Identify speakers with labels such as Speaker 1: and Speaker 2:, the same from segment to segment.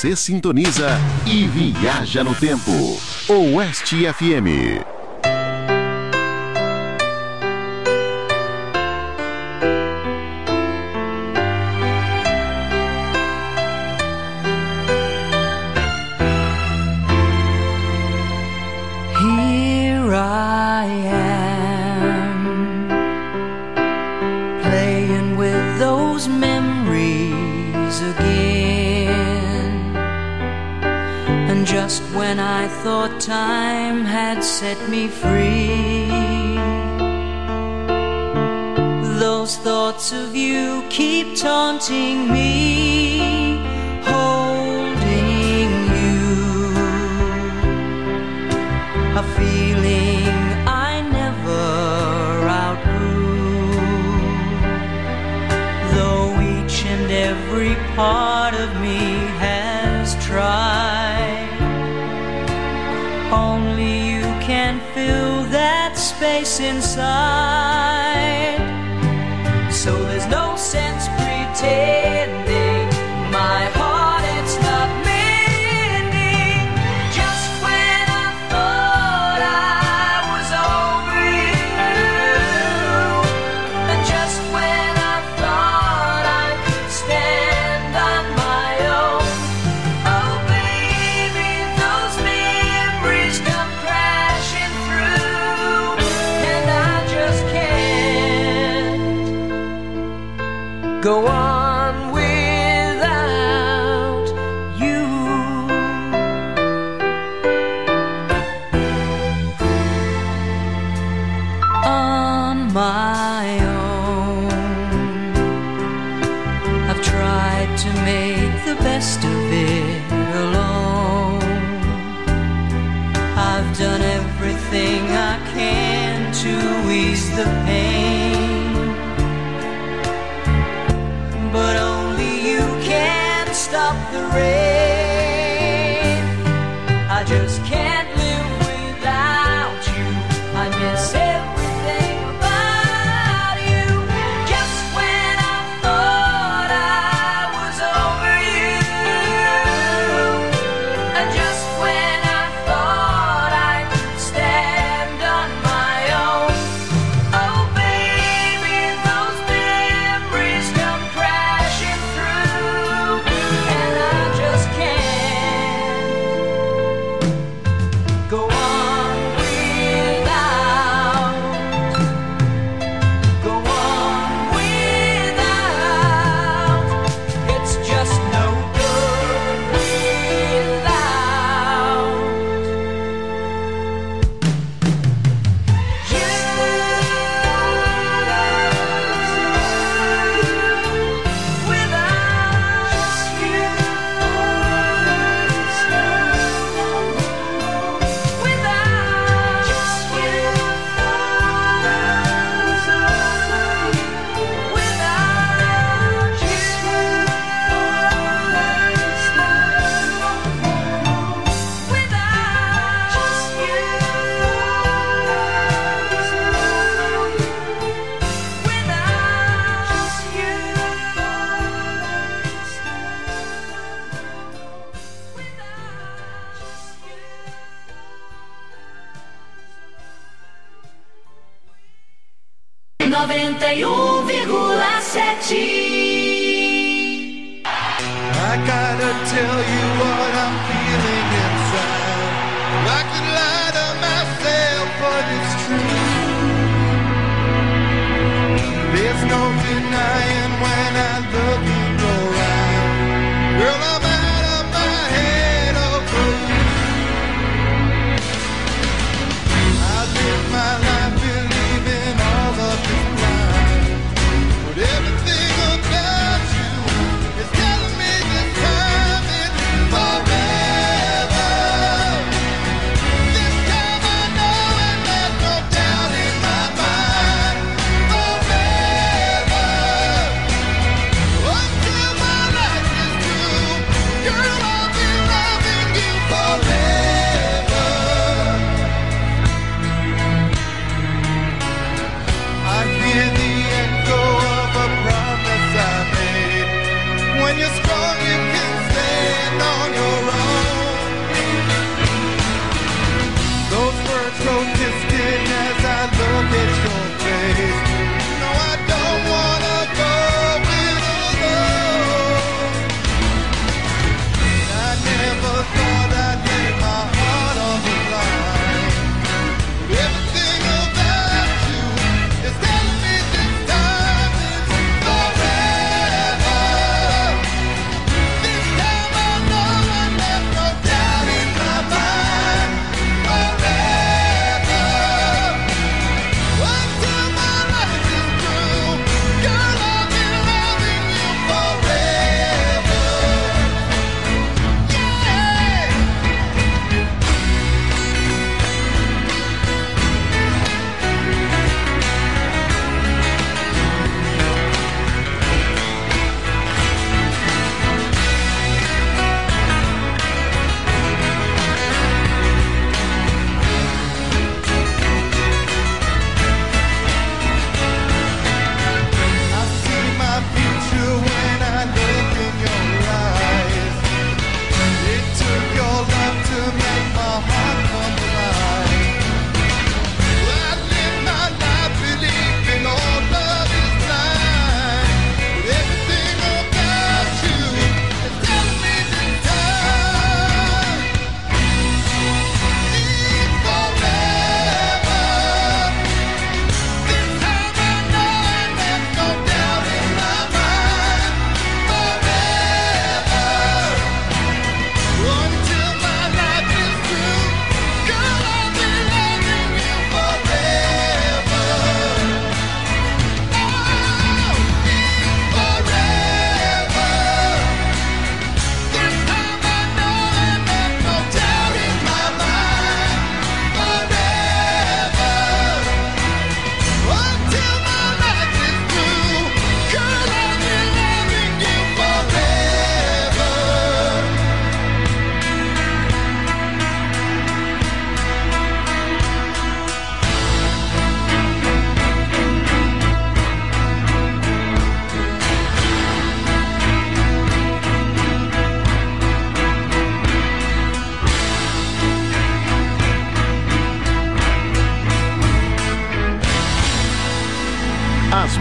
Speaker 1: Você sintoniza e viaja no tempo. Oeste FM.
Speaker 2: Time had set me free. Those thoughts of you keep taunting me, holding you, a feeling I never outgrew. Though each and every part of me has tried, only you can fill that space inside. So there's no sense pretending my heart it's not mending. Just when I thought I was over you, and just when I thought I could stand on my own, oh baby, those memories come crashing through, and I just can't go on without you. On my own, I've tried to make the best of it alone. I've done everything I can to ease the pain, but only you can stop the rain. I just can't live without you. I miss everything about you. Just when I thought I was over you, and just when I thought I could stand on my own, oh baby, those memories come crashing through, and I just can't go on without, go on without. It's just no good without you.
Speaker 3: I gotta tell you what I'm feeling inside. I could lie to myself, but it's true. There's no denying when I look in your eyes. Girl, I'm out of my head over you. I live my life believing all of this lies, but everything about you is telling me this time it's forever.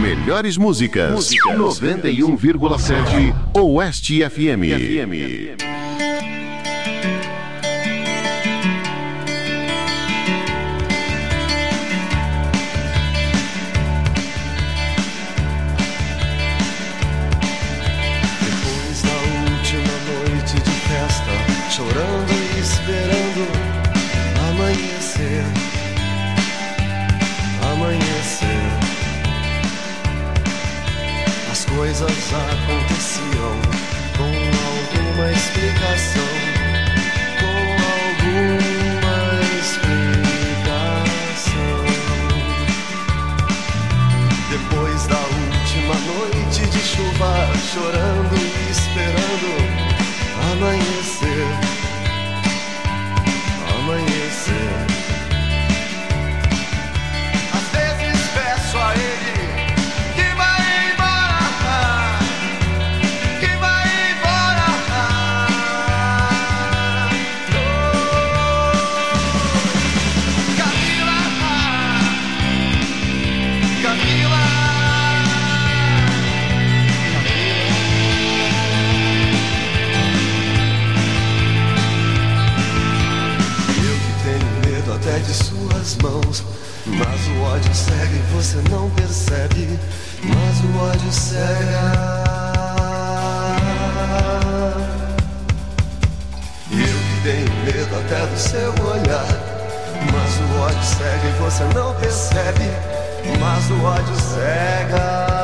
Speaker 1: melhores músicas. 91,7 Oeste FM.
Speaker 4: Depois da última noite de festa, chorando e esperando amanhecer. As coisas aconteciam com alguma explicação. Depois da última noite de chuva, chorando e esperando amanhecer. Às vezes peço a ele que vai embora. Camila. Eu que tenho medo até de suas mãos, mas o ódio cega e você não percebe. Mas o ódio cega. Eu que tenho medo até do seu olhar, mas o ódio cega e você não percebe. Mas o ódio cega.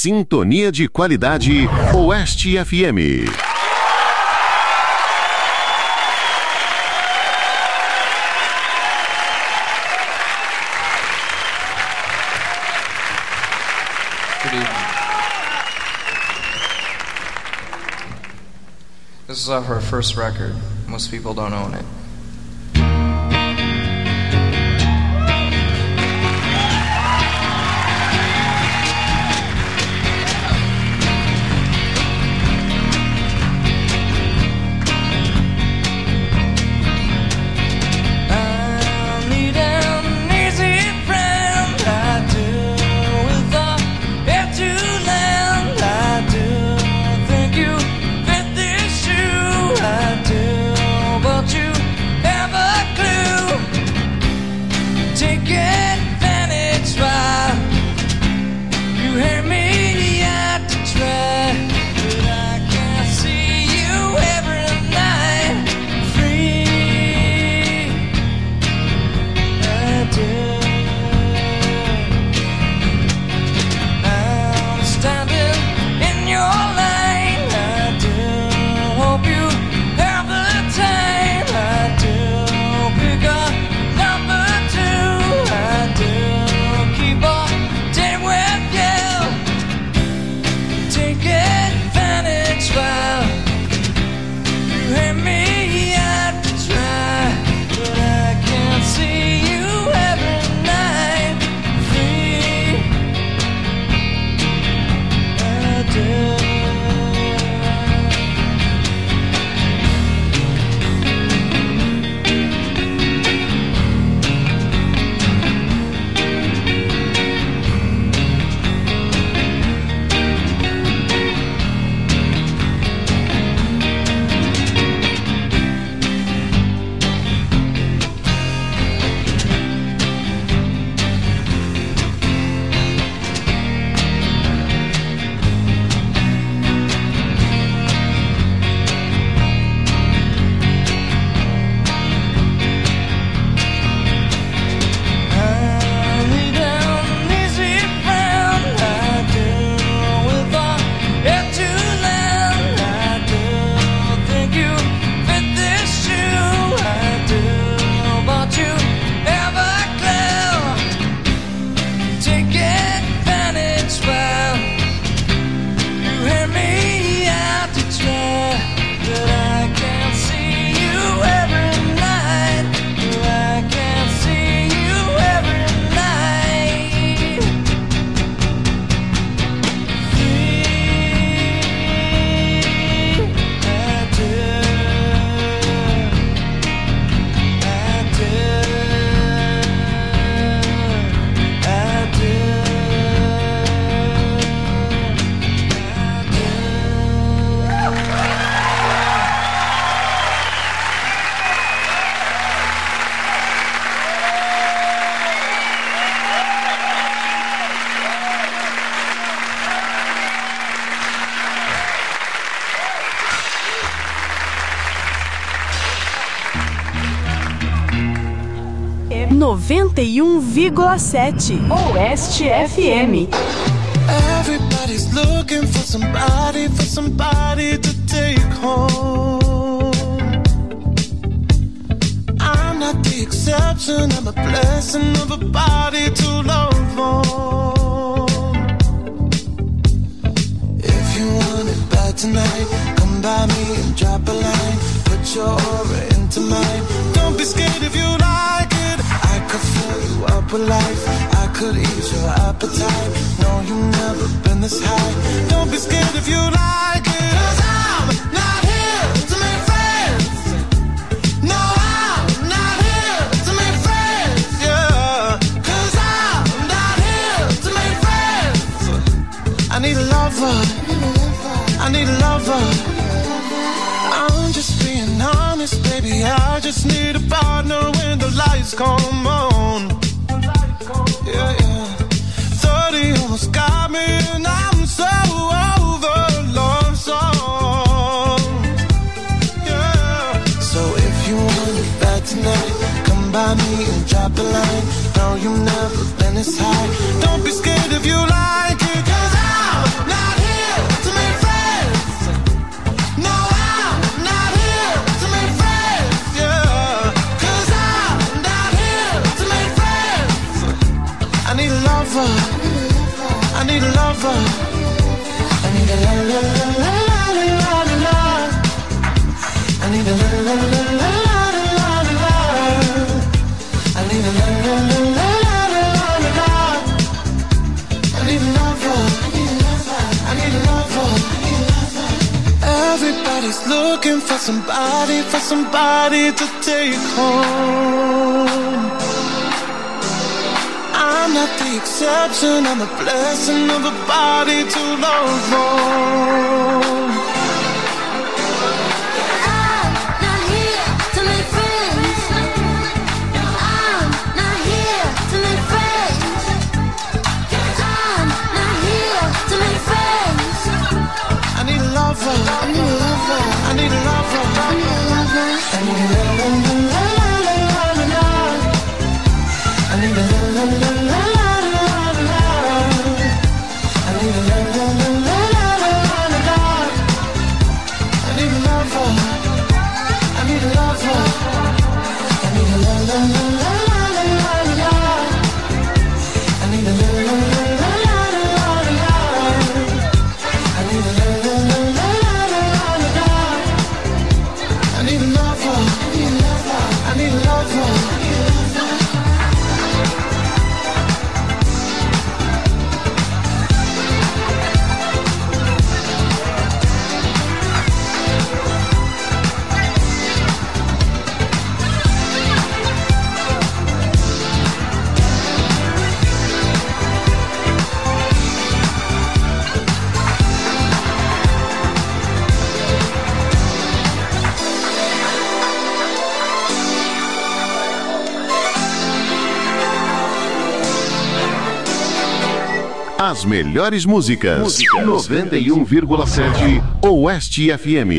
Speaker 1: sintonia de qualidade Oeste FM.
Speaker 5: This is off our first record. Most people don't own it.
Speaker 6: FM 91,7 Oeste FM.
Speaker 3: Everybody's looking for somebody to take home. I'm not the exception, I'm a blessing of a body to love on. If you want it bad tonight, come by me and drop a line. Put your aura into mine. Don't be scared if you like it. I could fill you up with life. I could ease your appetite. No, you've never been this high. Don't be scared if you like it. 'Cause I'm not here to make friends. No, I'm not here to make friends. Yeah. 'Cause I'm not here to make friends. I need a lover. I need a lover. I'm just being honest, baby. I just need a partner when the lights come on. Yeah, yeah. 30 almost got me, and I'm so over love song. Yeah. So if you want it bad tonight, come by me and drop a line. No, you've never been this high. Don't be scared if you like it, 'cause I'm I need a lover. I need a la la la la la la la la. I need a la la la la la la la la. I need a la la la la la la la la. I need a lover. I need a lover. Everybody's looking for somebody to take home. I'm not the exception, I'm the blessing of a body to love on.
Speaker 7: I'm not here to make friends. I'm not here to make friends. I'm not here to make friends.
Speaker 3: I need a lover. I need a lover. I need a lover. I need a lover. I need a lover. I need a la la la la la la la. I need a la la la la la la la. I need a lover. I need a lover. I need a la la la la la la la. I need a la la la la la la la. I need a la la la la la la la. I need a lover. I need a lover.
Speaker 1: As melhores músicas. 91,7 Oeste FM.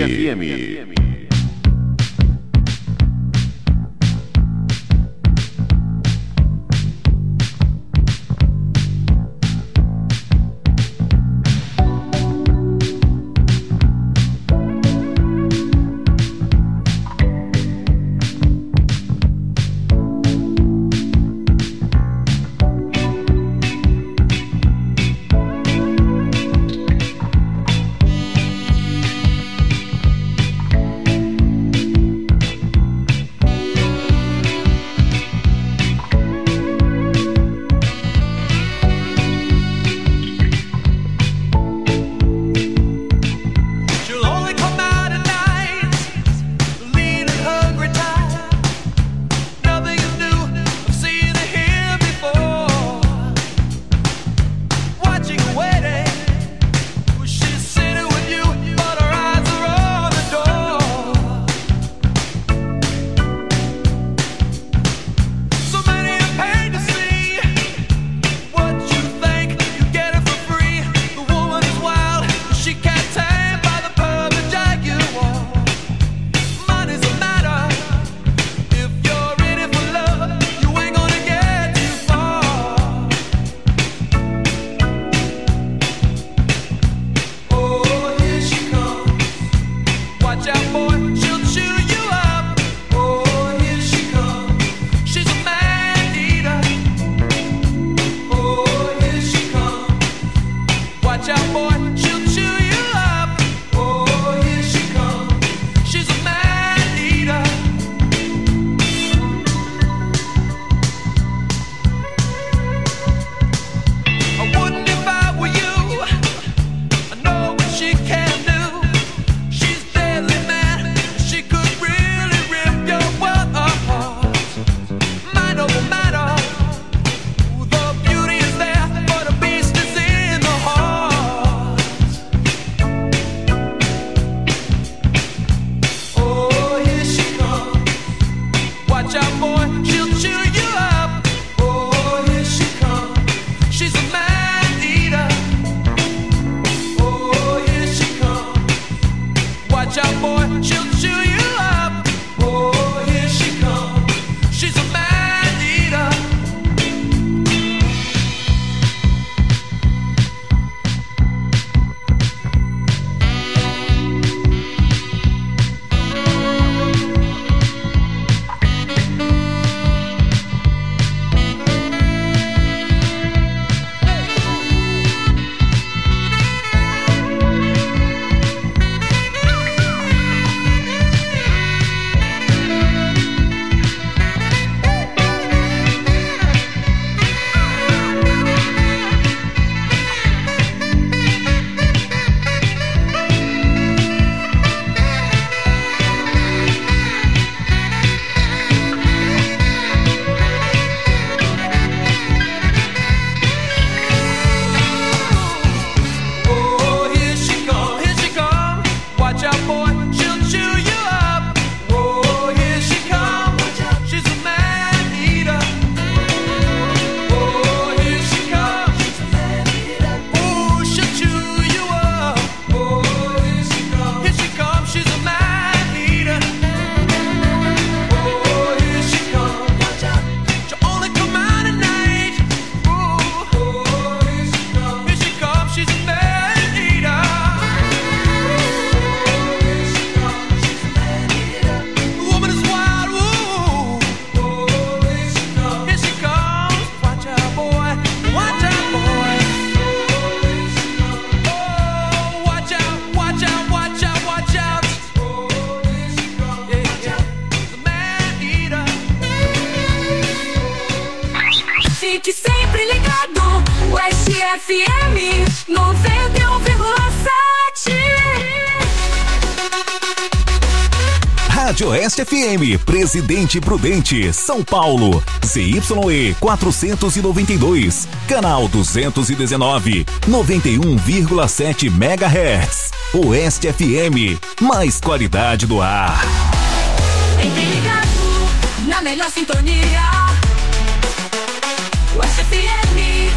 Speaker 2: FM 91,7.
Speaker 1: Rádio Oeste FM, Presidente Prudente, São Paulo, ZYE 492, canal 219, 91,7 MHz. Oeste FM, mais qualidade do ar.
Speaker 2: Ligado na melhor sintonia. Oeste FM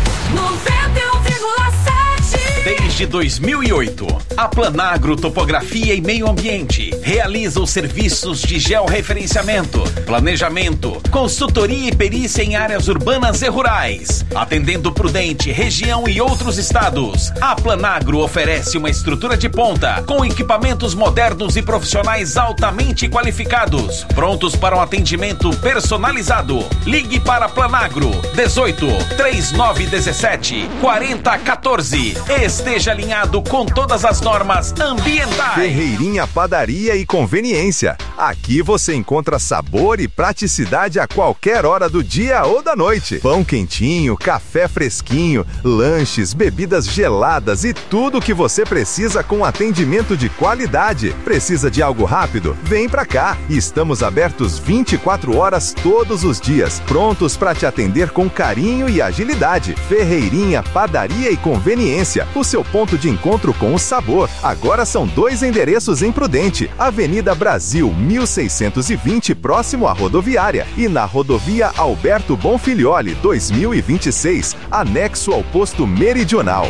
Speaker 2: 91,7.
Speaker 8: Desde 2008, a Planagro Topografia e Meio Ambiente realiza os serviços de georreferenciamento, planejamento, consultoria e perícia em áreas urbanas e rurais. Atendendo Prudente, região e outros estados, a Planagro oferece uma estrutura de ponta com equipamentos modernos e profissionais altamente qualificados, prontos para um atendimento personalizado. Ligue para Planagro 18 3917 4014. Esteja alinhado com todas as normas ambientais.
Speaker 9: Ferreirinha Padaria e Conveniência. Aqui você encontra sabor e praticidade a qualquer hora do dia ou da noite. Pão quentinho, café fresquinho, lanches, bebidas geladas e tudo o que você precisa com atendimento de qualidade. Precisa de algo rápido? Vem pra cá. Estamos abertos 24 horas todos os dias, prontos para te atender com carinho e agilidade. Ferreirinha Padaria e Conveniência. O seu ponto de encontro com o sabor. Agora são 2 endereços em Prudente: Avenida Brasil 1620, próximo à rodoviária, e na rodovia Alberto Bonfilioli 2026, anexo ao posto Meridional.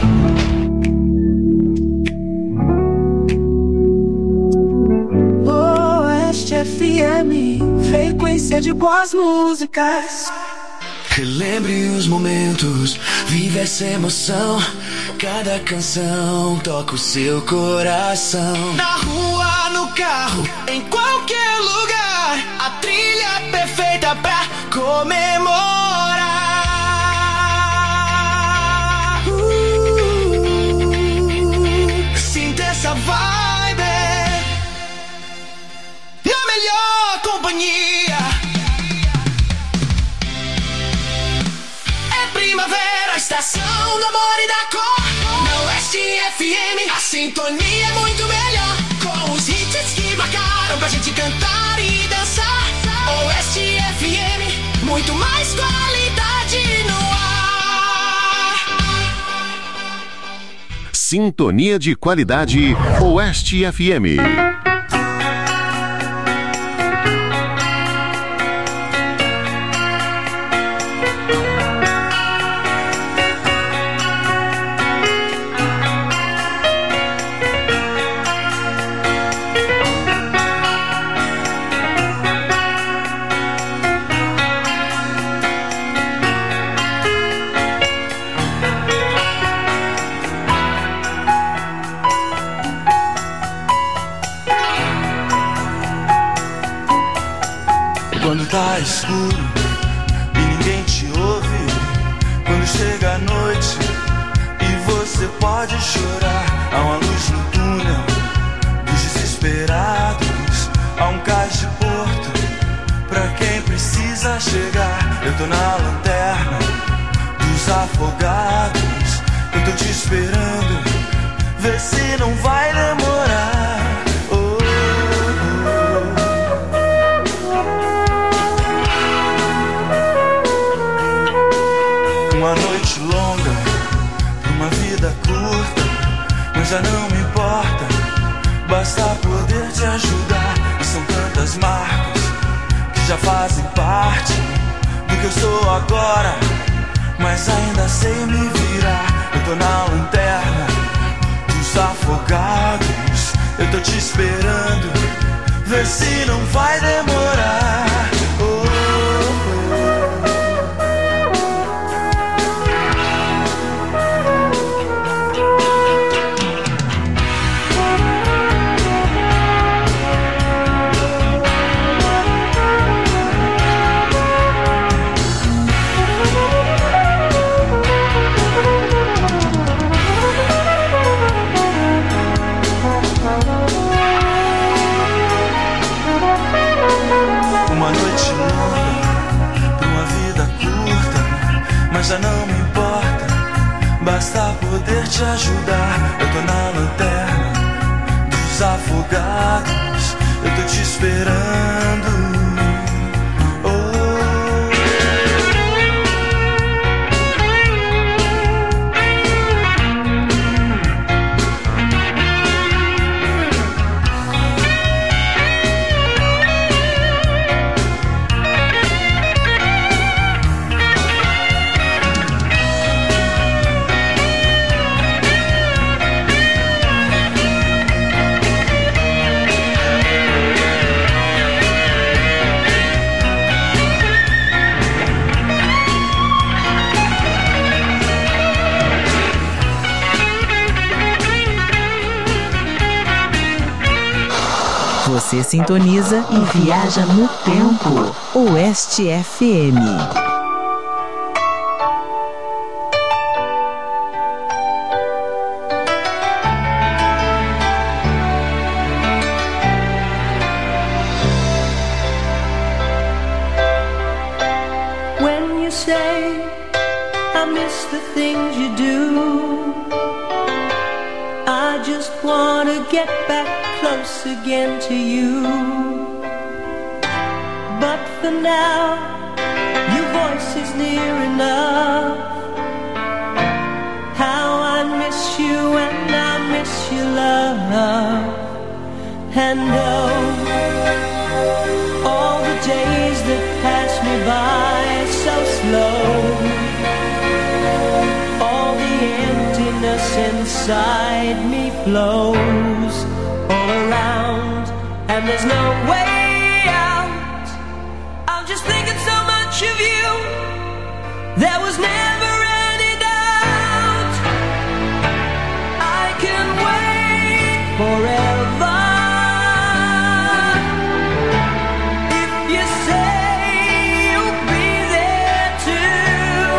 Speaker 3: Oeste FM, frequência de boas músicas. Relembre os momentos, vive essa emoção. Cada canção toca o seu coração. Na rua, no carro, em qualquer lugar, a trilha perfeita pra comemorar. Sinta essa vibe na melhor companhia. Primavera, estação do amor e da cor. Na Oeste FM, a sintonia é muito melhor. Com os hits que marcaram pra gente cantar e dançar. Oeste FM, muito mais qualidade no ar.
Speaker 1: Sintonia de qualidade Oeste FM.
Speaker 3: Quando tá escuro e ninguém te ouve, quando chega a noite e você pode chorar, há uma luz no túnel dos desesperados, há um cais de porto pra quem precisa chegar. Eu tô na lanterna dos afogados, eu tô te esperando, vê se não vai demorar. Uma noite longa, uma vida curta, mas já não me importa, basta poder te ajudar. E são tantas marcas que já fazem parte do que eu sou agora, mas ainda sei me virar. Eu tô na lanterna dos afogados, eu tô te esperando, vê se não vai demorar. basta poder te ajudar. Eu tô na lanterna dos afogados, eu tô te esperando.
Speaker 10: Você sintoniza e viaja no tempo. Oeste FM.
Speaker 2: When you say I miss the things you do, I just wanna get back close again to you. But for now, your voice is near enough. How I miss you and I miss your love. And oh, all the days that pass me by so slow, all the emptiness inside me flows all around, and there's no way out. I'm just thinking so much of you. There was never any doubt. I can wait forever. If you say you'll be there too,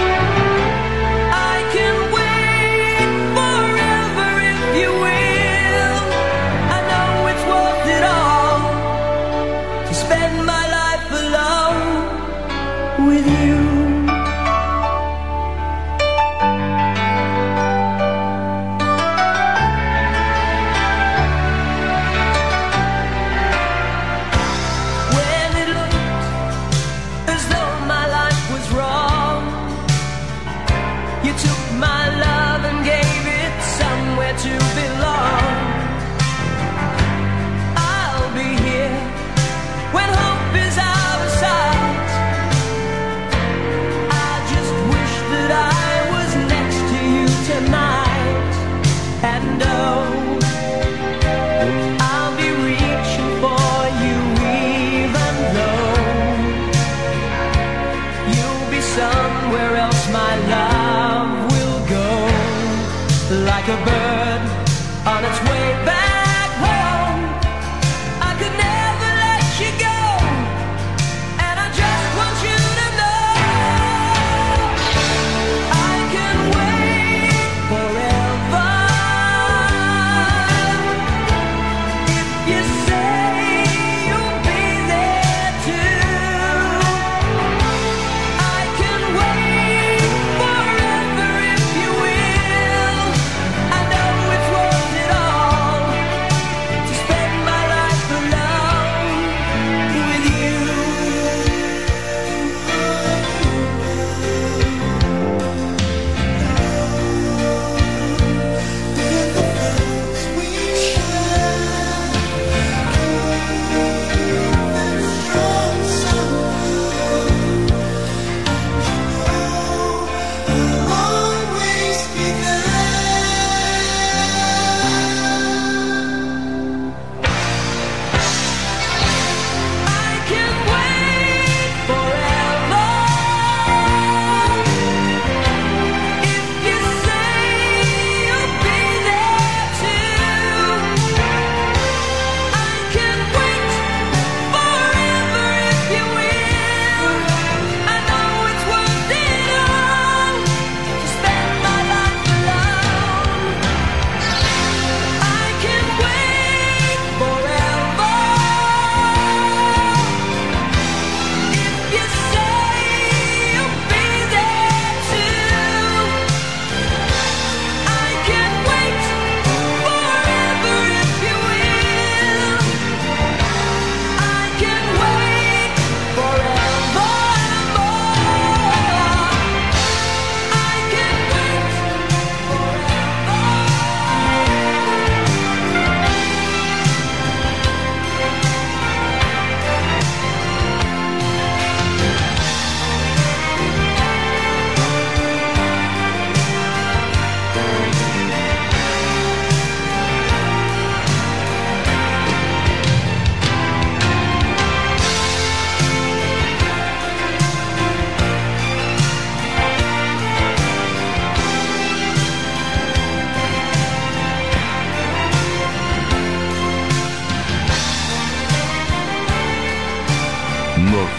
Speaker 2: I can wait forever if you will. I know it's worth it all to spend my life alone with you. When it looked as though my life was wrong, you took my love and gave it somewhere to belong. I'll be here when hope is out of sight. I just wish that I was next to you tonight. And oh, I'll be reaching for you even though you'll be somewhere else. My love will go like a bird on its way back home. I could never let you go, and I just want you to know I can wait forever. If you say you'll be there too, I can wait forever if you will. I know it's worth it all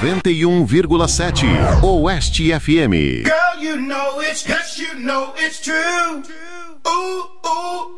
Speaker 1: 91,7 Oeste FM.
Speaker 3: Girl, you know it's, yes, you know it's true. Ooh, ooh.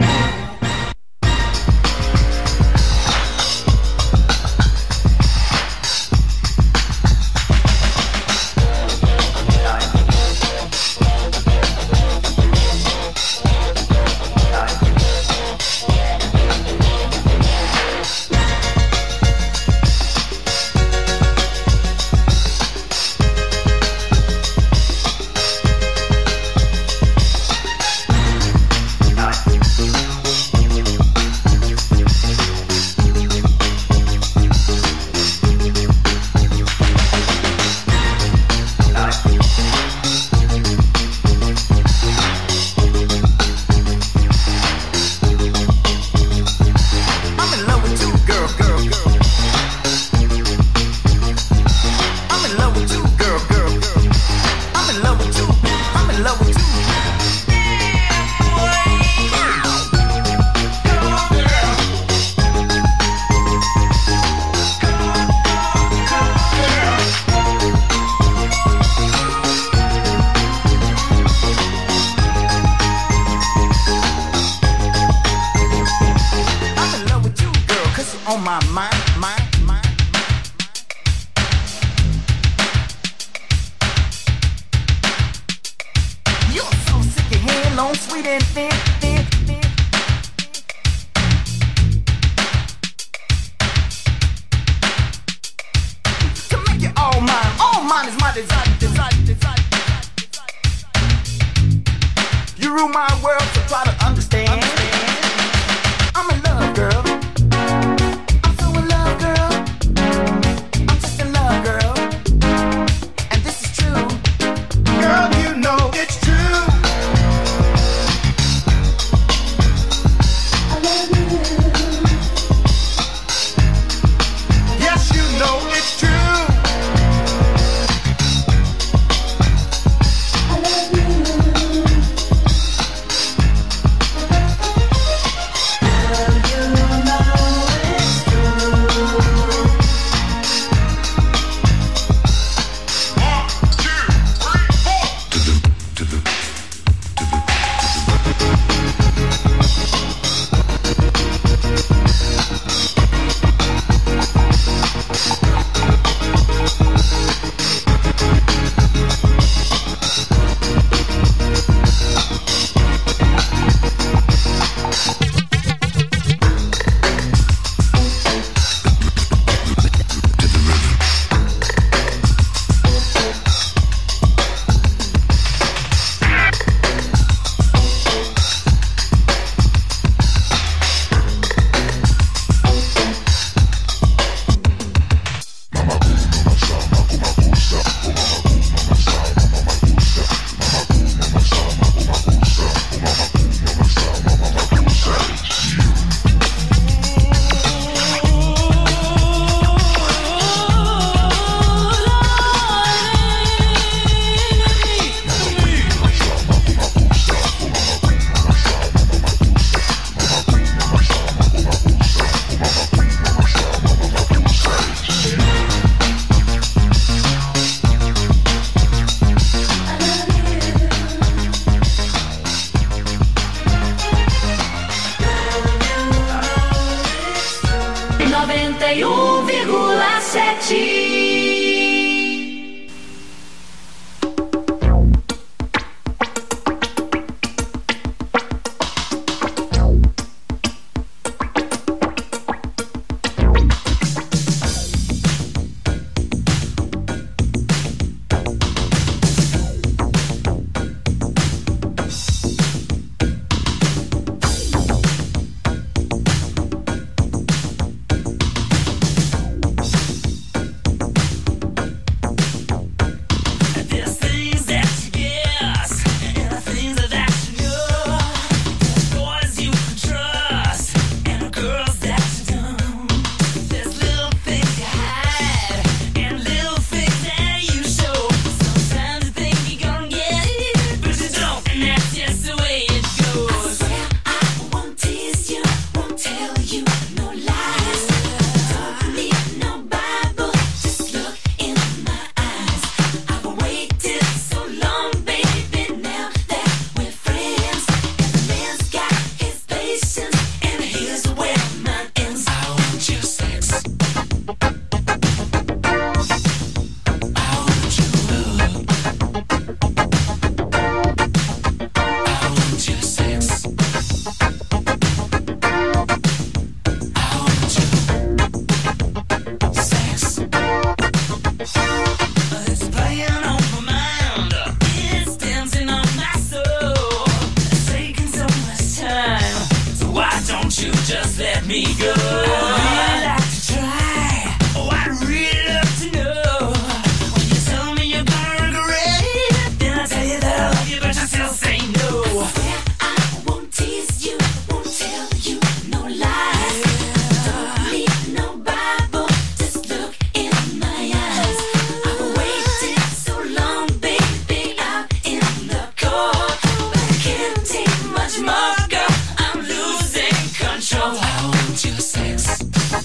Speaker 2: won't you just let me go? I'd really like to try. Oh, I'd really love to know. When you tell me you're gonna regret it, then I tell you that I love you, but you still say no. I won't tease you, won't tell you no lies. Don't need no Bible, just look in my eyes. I've waited so long, baby, out in the cold, but I can't take much more, girl. I'm losing control. I want your sex.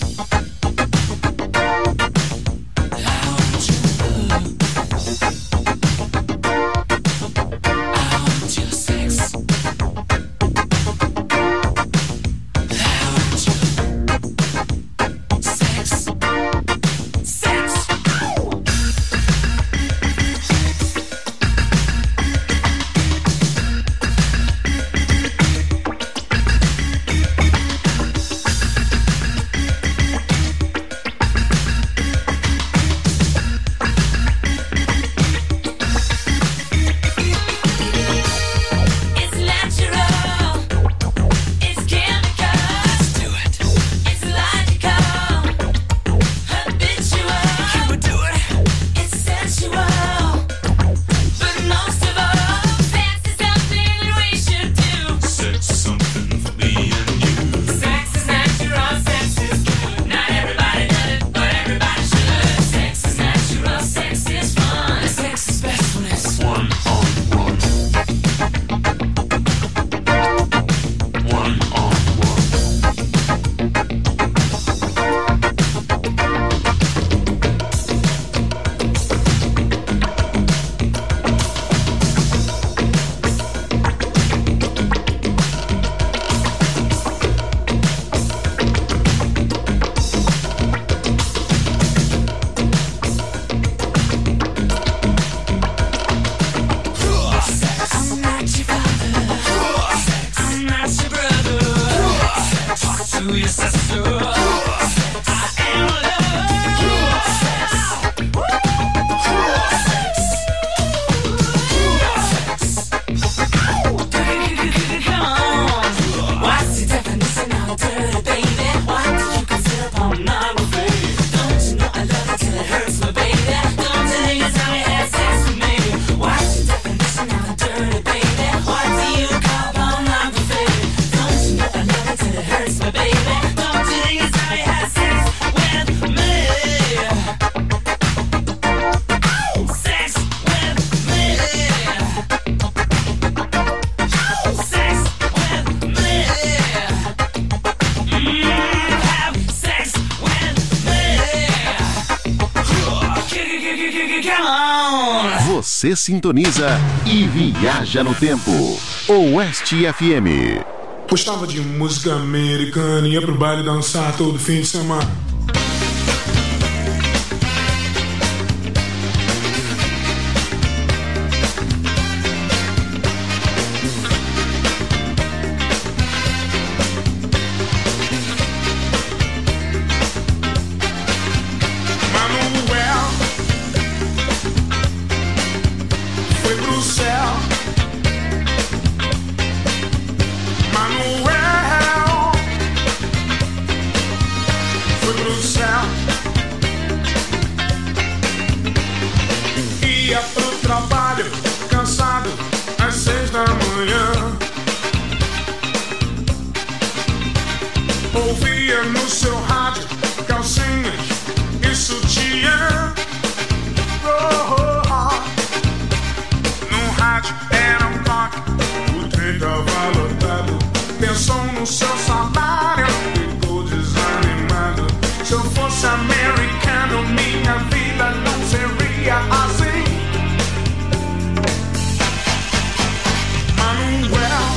Speaker 1: Você sintoniza e viaja no tempo. Oeste FM.
Speaker 11: Gostava de música americana e ia pro baile dançar todo fim de semana. Ia pro trabalho, cansado, às 6 da manhã. Ouvia no seu rádio calcinhas e sutiã. No rádio era um toque, o trem tava lotado. Pensou no seu salário, ficou desanimado. Se eu fosse americano, minha vida não seria assim. Manuel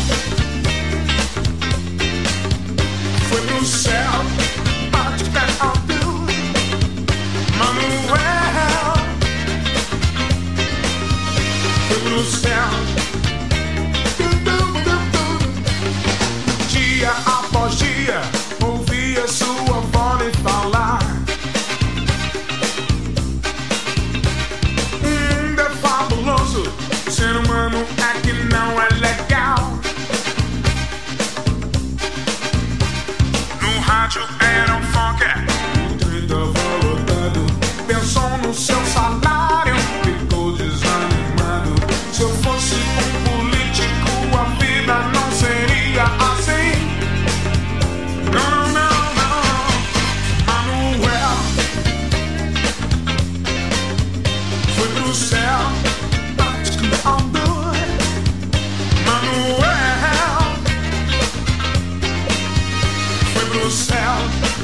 Speaker 11: foi pro céu, bate pé ao Deus. Manuel foi pro céu, dia após rádio era um funk, o trem tava lotado. Pensou no seu salário, ficou desanimado. Se eu fosse um político, a vida não seria assim. Não, não, não. Manuel foi pro céu, on the Manuel foi pro céu.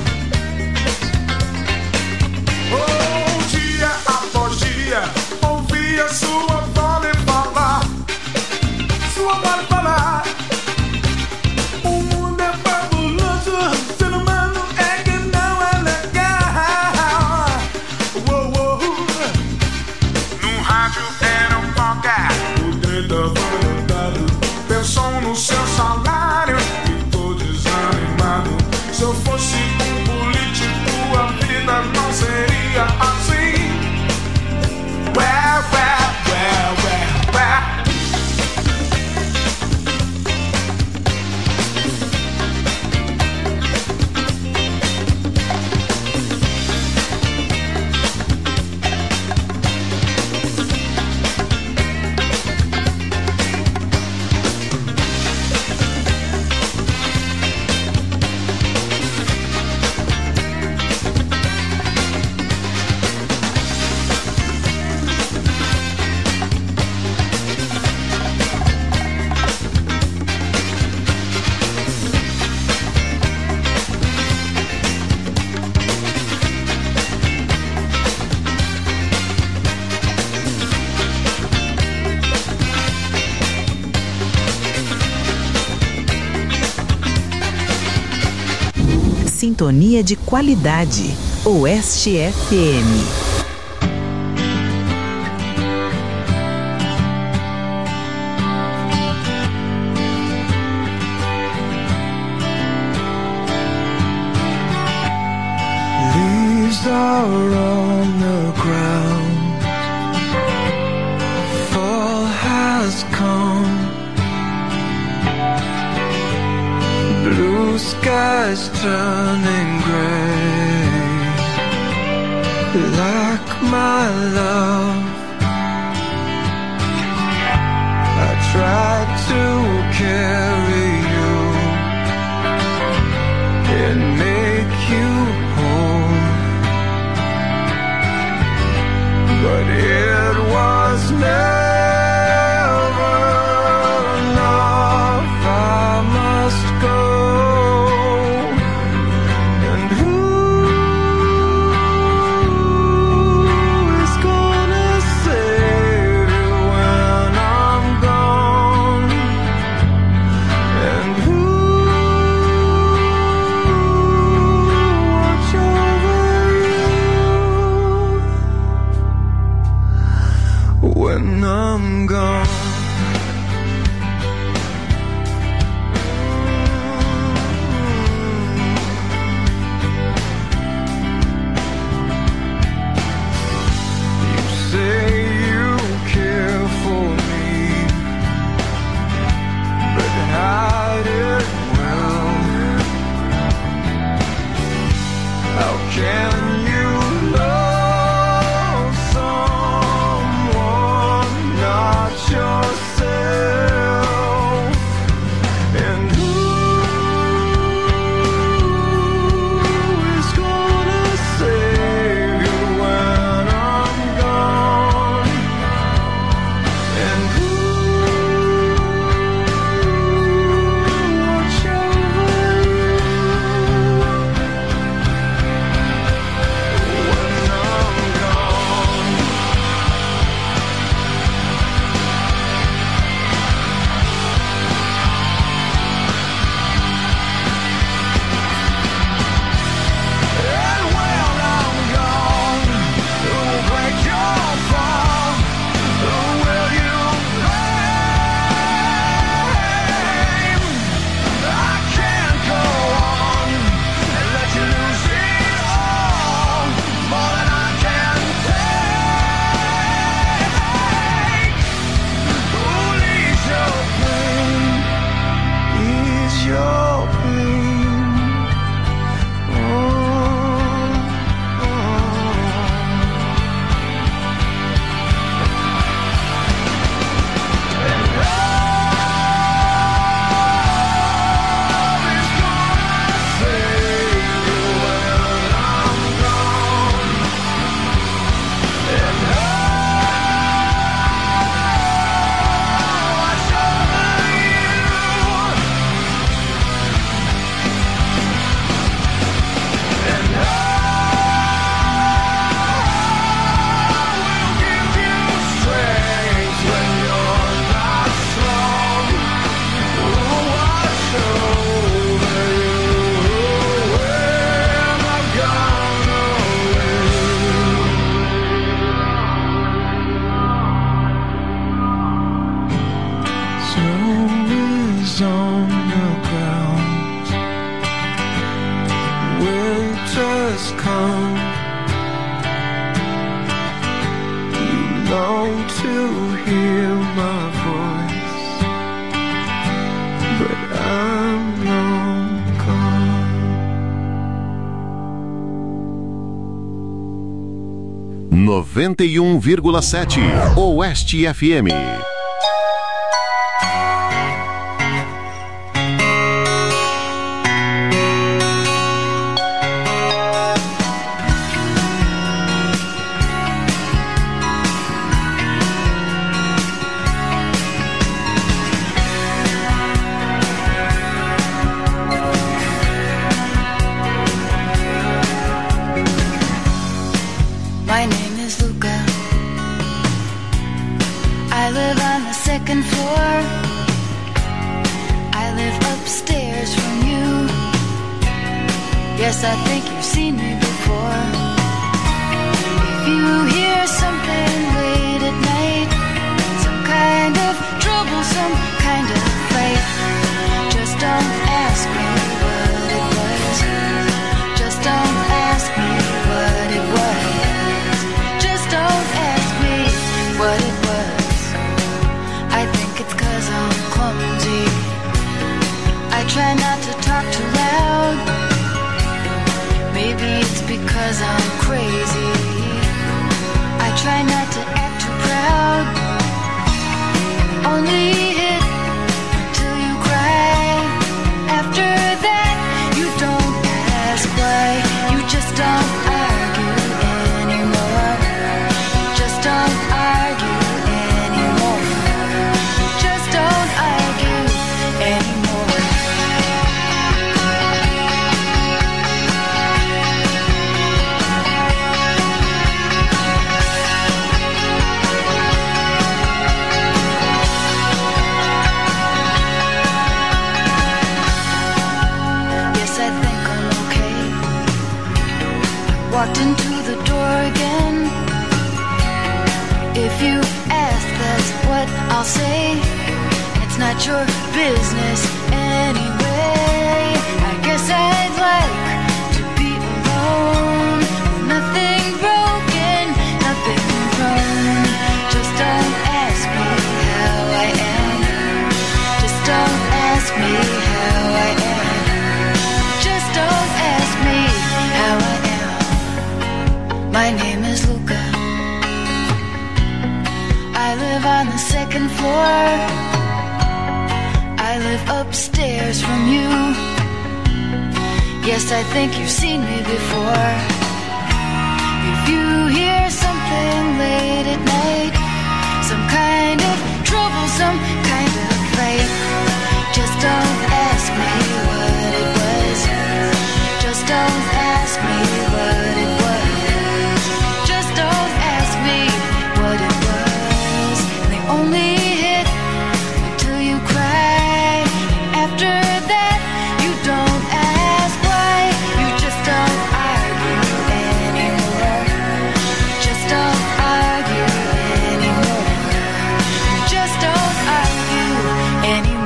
Speaker 11: Oh, dia após dia ouvia sua voz falar, sua voz falar. O mundo é fabuloso, ser humano é que não é legal. Oh, oh. No rádio era um qualquer, o trem tava lotado. Pensou no seu salário, ficou desanimado. Se eu fosse um político, a vida não seria assim. Well, well, well, well, well.
Speaker 10: Sintonia de qualidade. Oeste FM.
Speaker 3: Leaves are on the ground. Fall has come. Blue skies turning gray. Like my love, I tried to carry you and make you whole, but it was never enough. I must go. And who is gonna save you when I'm gone? And who watch over you when I'm gone?
Speaker 1: 91,7 Oeste FM.
Speaker 12: My name is Luca. I live on the second floor. I live upstairs from you. Yes, I think you've seen me before. If you hear something late at night, some kind of trouble, some kind of fight, just don't ask me what it was. Just don't ask me what it was. Don't ask me what it was. I think it's 'cause I'm clumsy. I try not to talk too loud. Maybe it's because I'm crazy. I try not to act too proud. Only hit till you cry. After that, you don't ask why. You just don't argue anymore. Don't argue anymore. Just don't argue anymore. Yes, I think I'm okay. Walked into the door again. If you ask, that's what I'll say. It's not your business anyway. I guess I'd like to be alone. Nothing broken, nothing wrong. Just don't ask me how I am. Just don't ask me how I am. Just don't ask me how I am. My name is Luca. I live on the second floor. I live upstairs from you. Yes, I think you've seen me before. If you hear something late at night, some kind of trouble, some kind of fight, just don't ask me what it was. Just don't ask me what it was. Just don't ask me what it was. Only hit until you cry. After that, you don't ask why. You just don't argue anymore. Just don't argue anymore. Just don't argue anymore.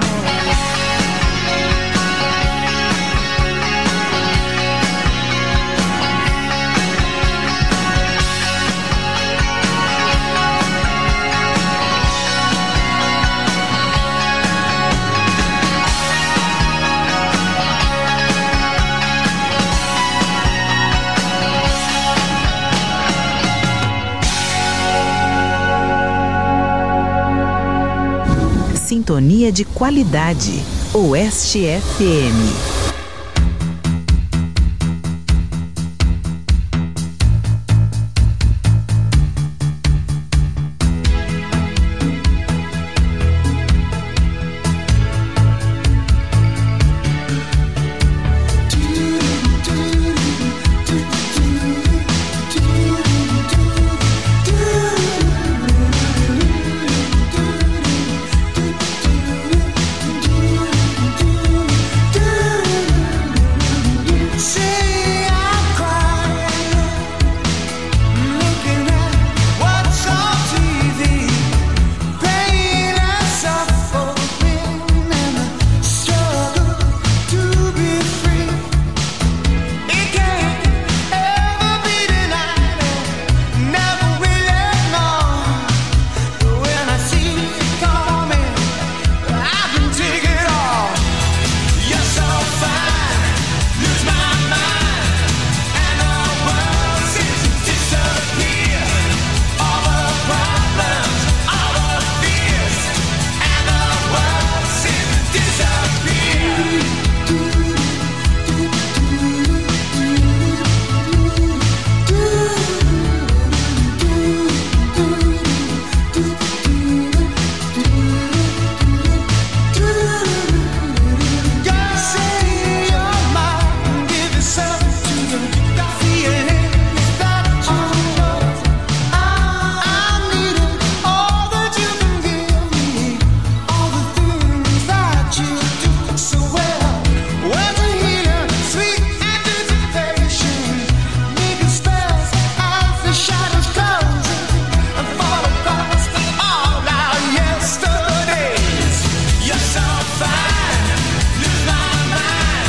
Speaker 10: Sintonia de qualidade. Oeste FM.